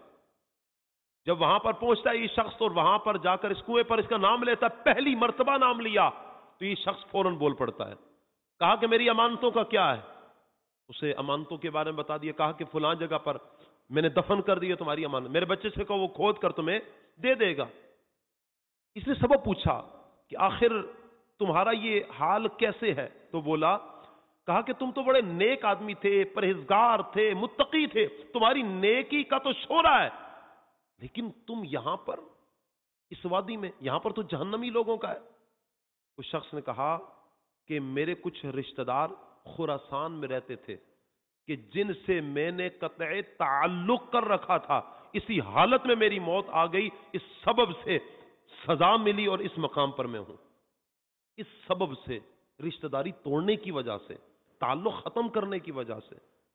جب وہاں پر پہنچتا ہے یہ شخص اور وہاں پر جا کر اس کنویں پر اس کا نام لیتا، پہلی مرتبہ نام لیا تو یہ شخص فوراً بول پڑتا ہے. کہا کہ میری امانتوں کا کیا ہے؟ اسے امانتوں کے بارے میں بتا دیا. کہا کہ فلاں جگہ پر میں نے دفن کر دی تمہاری امانت، میرے بچے سے کہو وہ کھود کر تمہیں دے دے گا. اس نے سبب پوچھا کہ آخر تمہارا یہ حال کیسے ہے؟ تو بولا، کہا کہ تم تو بڑے نیک آدمی تھے، پرہیزگار تھے، متقی تھے، تمہاری نیکی کا تو شورا ہے، لیکن تم یہاں پر اس وادی میں، یہاں پر تو جہنمی لوگوں کا ہے. اس شخص نے کہا کہ میرے کچھ رشتہ دار خراسان میں رہتے تھے کہ جن سے میں نے قطع تعلق کر رکھا تھا، اسی حالت میں میری موت آ گئی، اس سبب سے سزا ملی اور اس مقام پر میں ہوں. اس سبب سے، رشتہ داری توڑنے کی وجہ سے، تعلق ختم کرنے کی وجہ سے.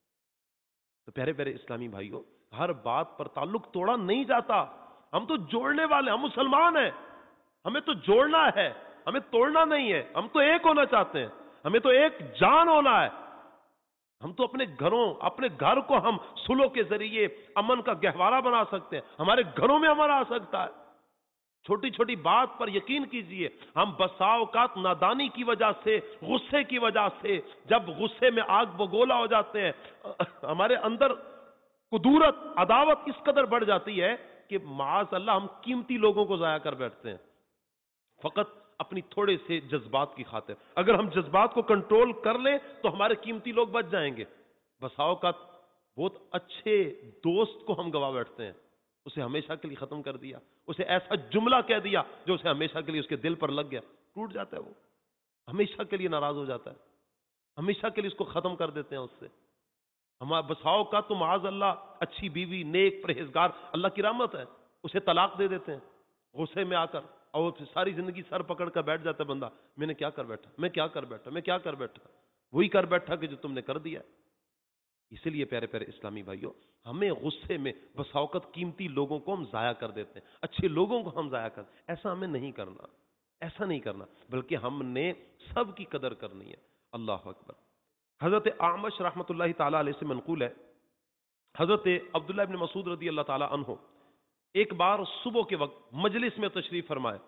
تو پیارے پیارے اسلامی بھائیوں، ہر بات پر تعلق توڑا نہیں جاتا. ہم تو جوڑنے والے، ہم مسلمان ہیں، ہمیں تو جوڑنا ہے، ہمیں توڑنا نہیں ہے. ہم تو ایک ہونا چاہتے ہیں، ہمیں تو ایک جان ہونا ہے. ہم تو اپنے گھروں، اپنے گھر کو ہم صلح کے ذریعے امن کا گہوارہ بنا سکتے ہیں. ہمارے گھروں میں امن آ سکتا ہے. چھوٹی چھوٹی بات پر یقین کیجئے، ہم بسا اوقات نادانی کی وجہ سے، غصے کی وجہ سے، جب غصے میں آگ بگولا ہو جاتے ہیں، ہمارے اندر کدورت، عداوت اس قدر بڑھ جاتی ہے کہ معاذ اللہ ہم قیمتی لوگوں کو ضائع کر بیٹھتے ہیں فقط اپنی تھوڑے سے جذبات کی خاطر. اگر ہم جذبات کو کنٹرول کر لیں تو ہمارے قیمتی لوگ بچ جائیں گے. بسا اوقات بہت اچھے دوست کو ہم گوا بیٹھتے ہیں، اسے ہمیشہ کے لیے ختم کر دیا، اسے ایسا جملہ کہہ دیا جو اسے ہمیشہ کے لیے اس کے دل پر لگ گیا، ٹوٹ جاتا ہے، وہ ہمیشہ کے لیے ناراض ہو جاتا ہے، ہمیشہ کے لیے اس کو ختم کر دیتے ہیں اس سے. ہمارا بساؤ کا تو معاذ اللہ اچھی بیوی، نیک، پرہیزگار، اللہ کی رحمت ہے، اسے طلاق دے دیتے ہیں غصے میں آ کر، اور ساری زندگی سر پکڑ کر بیٹھ جاتا ہے بندہ، میں نے کیا کر بیٹھا، میں کیا کر بیٹھا، میں کیا کر بیٹھا، وہی کر بیٹھا کہ جو تم نے کر دیا. اسی لیے پیارے پیارے اسلامی بھائیوں، ہمیں غصے میں بساوقت قیمتی لوگوں کو ہم ضائع کر دیتے ہیں، اچھے لوگوں کو ہم ضائع کر، ایسا ہمیں نہیں کرنا، ایسا نہیں کرنا، بلکہ ہم نے سب کی قدر کرنی ہے. اللہ اکبر. حضرت اعمش رحمۃ اللہ تعالی علیہ سے منقول ہے، حضرت عبداللہ ابن مسعود رضی اللہ تعالی عنہ ایک بار صبح کے وقت مجلس میں تشریف فرمائے.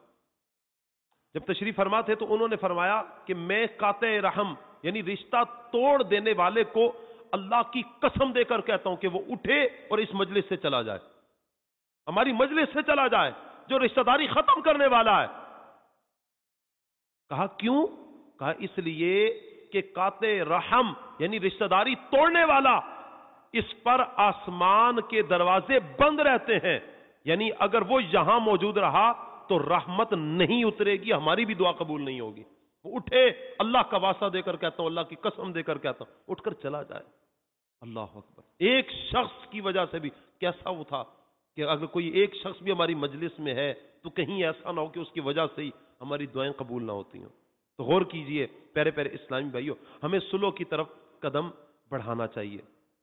جب تشریف فرما تھے تو انہوں نے فرمایا کہ میں قاطع رحم یعنی رشتہ توڑ دینے والے کو اللہ کی قسم دے کر کہتا ہوں کہ وہ اٹھے اور اس مجلس سے چلا جائے، ہماری مجلس سے چلا جائے، جو رشتہ داری ختم کرنے والا ہے. کہا کیوں؟ کہا اس لیے کہ قاطع رحم یعنی رشتہ داری توڑنے والا اس پر آسمان کے دروازے بند رہتے ہیں، یعنی اگر وہ یہاں موجود رہا تو رحمت نہیں اترے گی، ہماری بھی دعا قبول نہیں ہوگی۔ وہ اٹھے، اللہ کا واسطہ دے کر کہتا ہوں، اللہ کی قسم دے کر کہتا ہوں، اٹھ کر چلا جائے۔ اللہ اکبر۔ ایک شخص کی وجہ سے بھی کیسا وہ تھا کہ اگر کوئی ایک شخص بھی ہماری مجلس میں ہے تو کہیں ایسا نہ ہو کہ اس کی وجہ سے ہی ہماری دعائیں قبول نہ ہوتی ہوں۔ تو غور کیجئے پیارے پیارے اسلامی بھائیوں، ہمیں صلح کی طرف قدم بڑھانا چاہیے۔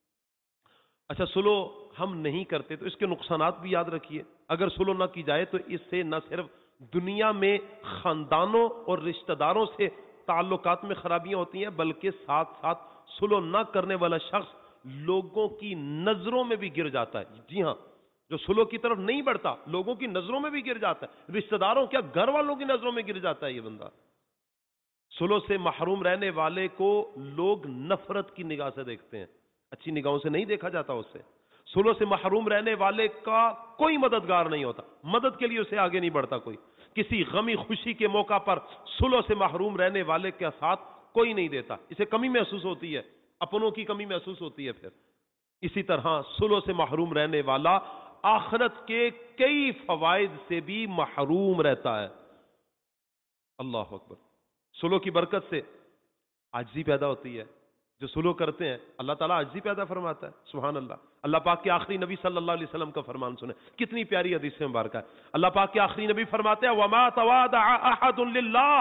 اچھا، صلح ہم نہیں کرتے تو اس کے نقصانات بھی یاد رکھیے۔ اگر صلح نہ کی جائے تو اس سے نہ صرف دنیا میں خاندانوں اور رشتہ داروں سے تعلقات میں خرابیاں ہوتی ہیں، بلکہ ساتھ ساتھ صلح نہ کرنے والا شخص لوگوں کی نظروں میں بھی گر جاتا ہے۔ جی ہاں، جو صلح کی طرف نہیں بڑھتا لوگوں کی نظروں میں بھی گر جاتا ہے، رشتہ داروں کیا گھر والوں کی نظروں میں گر جاتا ہے یہ بندہ۔ صلح سے محروم رہنے والے کو لوگ نفرت کی نگاہ سے دیکھتے ہیں، اچھی نگاہوں سے نہیں دیکھا جاتا اسے۔ صلح سے محروم رہنے والے کا کوئی مددگار نہیں ہوتا، مدد کے لیے اسے آگے نہیں بڑھتا کوئی۔ کسی غمی خوشی کے موقع پر صلح سے محروم رہنے والے کے ساتھ کوئی نہیں دیتا، اسے کمی محسوس ہوتی ہے، اپنوں کی کمی محسوس ہوتی ہے۔ پھر اسی طرح صلح سے محروم رہنے والا آخرت کے کئی فوائد سے بھی محروم رہتا ہے۔ اللہ اکبر۔ صلح کی برکت سے عاجزی پیدا ہوتی ہے، جو صلح کرتے ہیں اللہ تعالیٰ عاجزی پیدا فرماتا ہے۔ سبحان اللہ۔ اللہ پاک کے آخری نبی صلی اللہ علیہ وسلم کا فرمان سنیں، کتنی پیاری حدیث مبارکہ ہے۔ اللہ پاک کے آخری نبی فرماتے ہیں وَمَا تَوَاضَعَ أَحَدٌ لِلَّهِ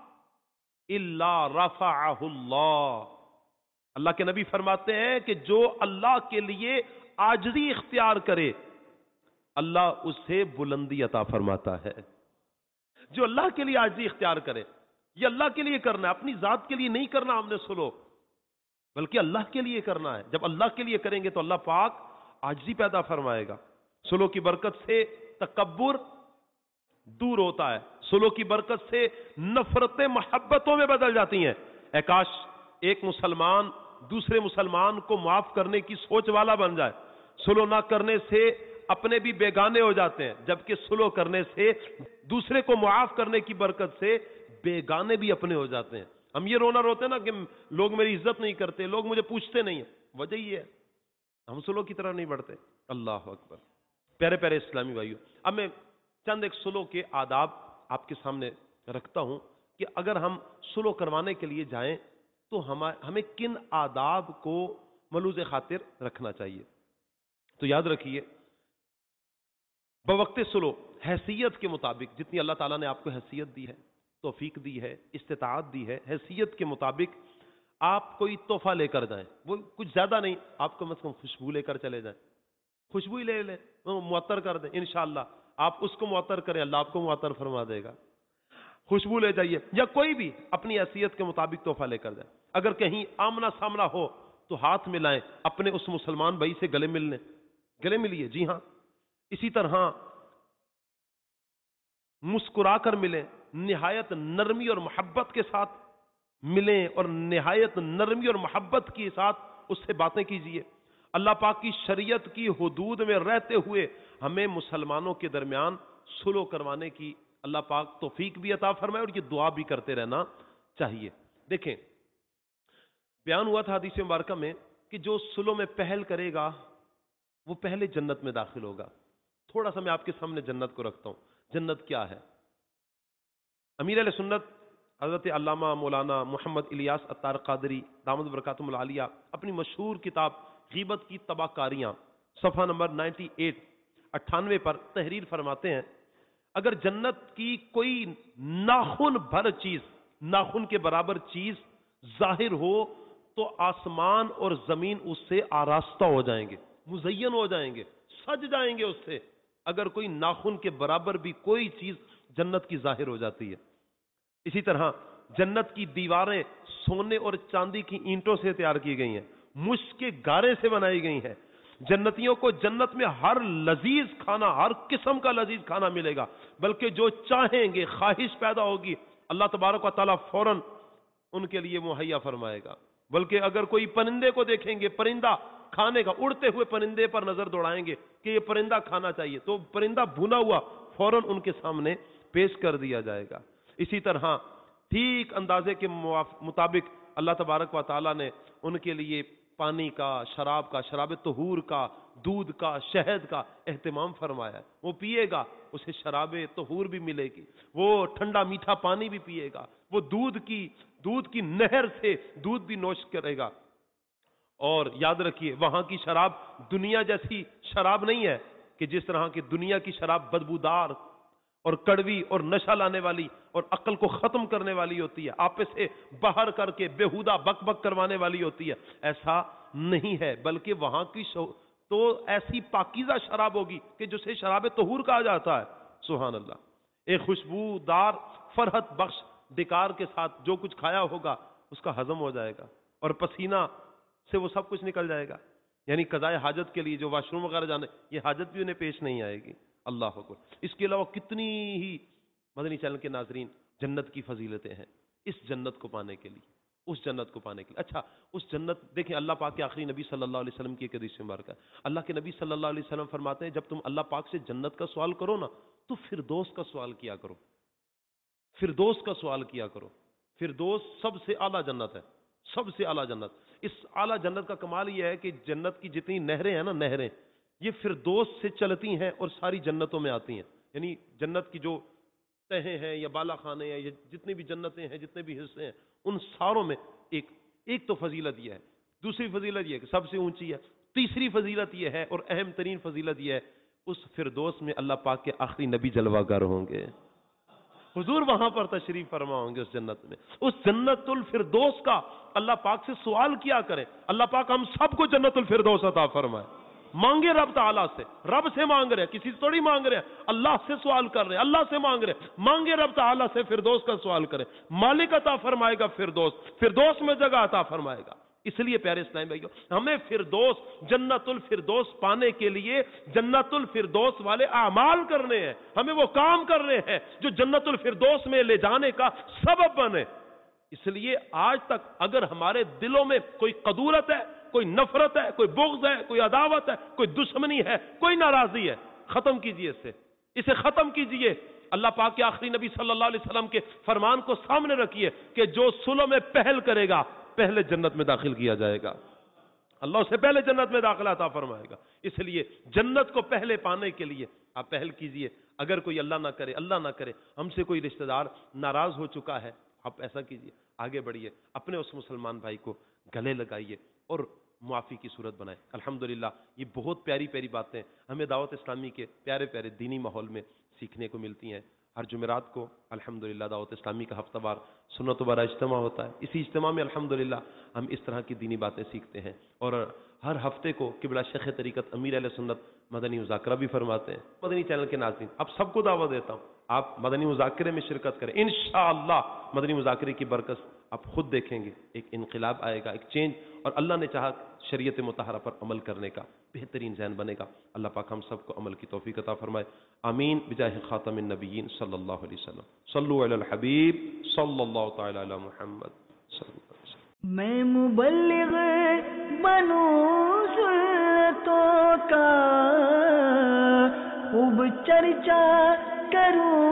إِلَّا رَفَعَهُ اللَّهُ۔ اللہ کے نبی فرماتے ہیں کہ جو اللہ کے لیے عاجزی اختیار کرے اللہ اسے بلندی عطا فرماتا ہے۔ جو اللہ کے لیے عاجزی اختیار کرے، یہ اللہ کے لیے کرنا ہے، اپنی ذات کے لیے نہیں کرنا ہم نے صلح، بلکہ اللہ کے لیے کرنا ہے۔ جب اللہ کے لیے کریں گے تو اللہ پاک عاجزی پیدا فرمائے گا۔ صلح کی برکت سے تکبر دور ہوتا ہے، صلح کی برکت سے نفرتیں محبتوں میں بدل جاتی ہیں۔ اے کاش ایک مسلمان دوسرے مسلمان کو معاف کرنے کی سوچ والا بن جائے۔ صلح نہ کرنے سے اپنے بھی بیگانے ہو جاتے ہیں، جبکہ صلح کرنے سے دوسرے کو معاف کرنے کی برکت سے بیگانے بھی اپنے ہو جاتے ہیں۔ ہم یہ رونا روتے ہیں نا کہ لوگ میری عزت نہیں کرتے، لوگ مجھے پوچھتے نہیں ہیں، وجہ یہ ہے ہم صلح کی طرح نہیں بڑھتے۔ اللہ اکبر۔ پیارے پیارے اسلامی بھائیوں، اب میں چند ایک صلح کے آداب آپ کے سامنے رکھتا ہوں کہ اگر ہم صلح کروانے کے لیے جائیں تو ہمیں کن آداب کو ملوز خاطر رکھنا چاہیے۔ تو یاد رکھیے، بوقت صلح حیثیت کے مطابق جتنی اللہ تعالیٰ نے آپ کو حیثیت دی ہے، توفیق دی ہے، استطاعت دی ہے، حیثیت کے مطابق آپ کوئی تحفہ لے کر جائیں، وہ کچھ زیادہ نہیں، آپ کو مثلا خوشبو لے کر چلے جائیں، خوشبو ہی لے لیں، معطر کر دیں، انشاءاللہ آپ اس کو معطر کریں، اللہ آپ کو معطر فرما دے گا۔ خوشبو لے جائیے، یا کوئی بھی اپنی حیثیت کے مطابق تحفہ لے کر جائیں۔ اگر کہیں آمنا سامنا ہو تو ہاتھ ملائیں، اپنے اس مسلمان بھائی سے گلے مل لیں، گلے ملیے۔ جی ہاں، اسی طرح مسکرا کر ملیں، نہایت نرمی اور محبت کے ساتھ ملیں اور نہایت نرمی اور محبت کے ساتھ اس سے باتیں کیجیے۔ اللہ پاک کی شریعت کی حدود میں رہتے ہوئے ہمیں مسلمانوں کے درمیان صلح کروانے کی اللہ پاک توفیق بھی عطا فرمائے، اور یہ دعا بھی کرتے رہنا چاہیے۔ دیکھیں، بیان ہوا تھا حدیث مبارکہ میں کہ جو صلح میں پہل کرے گا وہ پہلے جنت میں داخل ہوگا۔ تھوڑا سا میں آپ کے سامنے جنت کو رکھتا ہوں۔ جنت کیا ہے؟ امیر اہل سنت حضرت علامہ مولانا محمد الیاس عطار قادری دامت برکاتہم العالیہ اپنی مشہور کتاب غیبت کی تباہ کاریاں صفحہ نمبر اٹھانوے اٹھانوے پر تحریر فرماتے ہیں، اگر جنت کی کوئی ناخن بھر چیز، ناخن کے برابر چیز ظاہر ہو تو آسمان اور زمین اس سے آراستہ ہو جائیں گے، مزین ہو جائیں گے، سج جائیں گے اس سے۔ اگر کوئی ناخن کے برابر بھی کوئی چیز جنت کی ظاہر ہو جاتی ہے۔ اسی طرح جنت کی دیواریں سونے اور چاندی کی اینٹوں سے تیار کی گئی ہیں، مشک کے گارے سے بنائی گئی ہیں۔ جنتیوں کو جنت میں ہر لذیذ کھانا، ہر قسم کا لذیذ کھانا ملے گا، بلکہ جو چاہیں گے، خواہش پیدا ہوگی، اللہ تبارک و تعالیٰ فوراً ان کے لیے مہیا فرمائے گا۔ بلکہ اگر کوئی پرندے کو دیکھیں گے، پرندہ کھانے کا، اڑتے ہوئے پرندے پر نظر دوڑائیں گے کہ یہ پرندہ کھانا چاہیے، تو پرندہ بھونا ہوا فوراً ان کے سامنے پیش کر دیا جائے گا۔ اسی طرح ٹھیک اندازے کے مطابق اللہ تبارک و تعالیٰ نے ان کے لیے پانی کا، شراب کا، شراب طہور کا، دودھ کا، شہد کا اہتمام فرمایا ہے. وہ پیے گا اسے شراب طہور بھی ملے گی، وہ ٹھنڈا میٹھا پانی بھی پیے گا، وہ دودھ کی دودھ کی نہر سے دودھ بھی نوش کرے گا. اور یاد رکھیے وہاں کی شراب دنیا جیسی شراب نہیں ہے کہ جس طرح کی دنیا کی شراب بدبودار اور کڑوی اور نشہ لانے والی اور عقل کو ختم کرنے والی ہوتی ہے، آپے سے باہر کر کے بےہودہ بک بک کروانے والی ہوتی ہے. ایسا نہیں ہے، بلکہ وہاں کی شو تو ایسی پاکیزہ شراب ہوگی کہ جسے شراب طہور کہا جاتا ہے. سبحان اللہ. ایک خوشبودار فرحت بخش ڈکار کے ساتھ جو کچھ کھایا ہوگا اس کا ہضم ہو جائے گا اور پسینہ سے وہ سب کچھ نکل جائے گا. یعنی قضائے حاجت کے لیے جو واش روم وغیرہ جانے، یہ حاجت بھی انہیں پیش نہیں آئے گی. اللہ اکبر. اس کے علاوہ کتنی ہی مدنی چینل کے ناظرین جنت کی فضیلتیں ہیں اس جنت کو پانے کے لیے، اس جنت کو پانے کے لیے. اچھا اس جنت دیکھیں، اللہ پاک کے آخری نبی صلی اللہ علیہ وسلم کی ایک حدیث مبارک ہے. اللہ کے نبی صلی اللہ علیہ وسلم فرماتے ہیں جب تم اللہ پاک سے جنت کا سوال کرو نا تو فردوس کا سوال کیا کرو، فردوس کا سوال کیا کرو. فردوس سب سے اعلیٰ جنت ہے، سب سے اعلیٰ جنت. اس اعلیٰ جنت کا کمال یہ ہے کہ جنت کی جتنی نہریں ہیں نا، نہریں یہ فردوس سے چلتی ہیں اور ساری جنتوں میں آتی ہیں. یعنی جنت کی جو تہیں ہیں یا بالا خانے ہیں یا جتنی بھی جنتیں ہیں، جتنے بھی حصے ہیں، ان ساروں میں ایک ایک تو فضیلت یہ ہے. دوسری فضیلت یہ ہے کہ سب سے اونچی ہے. تیسری فضیلت یہ ہے اور اہم ترین فضیلت یہ ہے، اس فردوس میں اللہ پاک کے آخری نبی جلوہ گر ہوں گے. حضور وہاں پر تشریف فرما ہوں گے اس جنت میں. اس جنت الفردوس کا اللہ پاک سے سوال کیا کریں. اللہ پاک ہم سب کو جنت الفردوس عطا فرمائے. مانگے رب تعالیٰ سے، رب سے مانگ رہے ہیں، کسی سے تھوڑی مانگ رہے ہیں، اللہ سے سوال کر رہے ہیں، اللہ سے مانگ رہے ہیں. مانگے رب تعالیٰ سے، فردوس کا سوال کریں. مالک عطا فرمائے گا فردوس، فردوس میں جگہ عطا فرمائے گا. اس لیے پیارے اسلام بھائیو، ہمیں فردوس جنت الفردوس پانے کے لیے جنت الفردوس والے اعمال کرنے ہیں. ہمیں وہ کام کرنے ہیں جو جنت الفردوس میں لے جانے کا سبب بنے. اس لیے آج تک اگر ہمارے دلوں میں کوئی قدورت ہے، کوئی نفرت ہے، کوئی بغض ہے، کوئی عداوت ہے، کوئی دشمنی ہے، کوئی ناراضی ہے، ختم کیجئے اسے اسے ختم کیجئے. اللہ پاک کے آخری نبی صلی اللہ علیہ وسلم کے فرمان کو سامنے رکھیے کہ جو صلح میں پہل کرے گا پہلے جنت میں داخل کیا جائے گا. اللہ اسے پہلے جنت میں داخلہ عطا فرمائے گا. اس لیے جنت کو پہلے پانے کے لیے آپ پہل کیجئے. اگر کوئی اللہ نہ کرے اللہ نہ کرے ہم سے کوئی رشتہ دار ناراض ہو چکا ہے، آپ ایسا کیجئے، آگے بڑھیے، اپنے اس مسلمان بھائی کو گلے لگائیے اور معافی کی صورت بنائے. الحمدللہ یہ بہت پیاری پیاری باتیں ہمیں دعوت اسلامی کے پیارے پیارے دینی ماحول میں سیکھنے کو ملتی ہیں. ہر جمعرات کو الحمدللہ دعوت اسلامی کا ہفتہ وار سنت و برا اجتماع ہوتا ہے. اسی اجتماع میں الحمدللہ ہم اس طرح کی دینی باتیں سیکھتے ہیں. اور ہر ہفتے کو قبلہ شیخ طریقت امیر اہل سنت مدنی مذاکرہ بھی فرماتے ہیں. مدنی چینل کے ناظرین اب سب کو دعوت دیتا ہوں، آپ مدنی مذاکرے میں شرکت کریں. انشاءاللہ مدنی مذاکرے کی برکت آپ خود دیکھیں گے، ایک انقلاب آئے گا، ایک چینج، اور اللہ نے چاہا شریعت مطہرہ پر عمل کرنے کا بہترین ذہن بنے گا. اللہ پاک ہم سب کو عمل کی توفیق عطا فرمائے. آمین بجاہ خاتم النبیین صلی اللہ علیہ وسلم. صلو علی الحبیب صلی اللہ تعالی علی محمد صلی اللہ علیہ وسلم. میں مبلغ بنوں سنتوں کا خوب چرچا کروں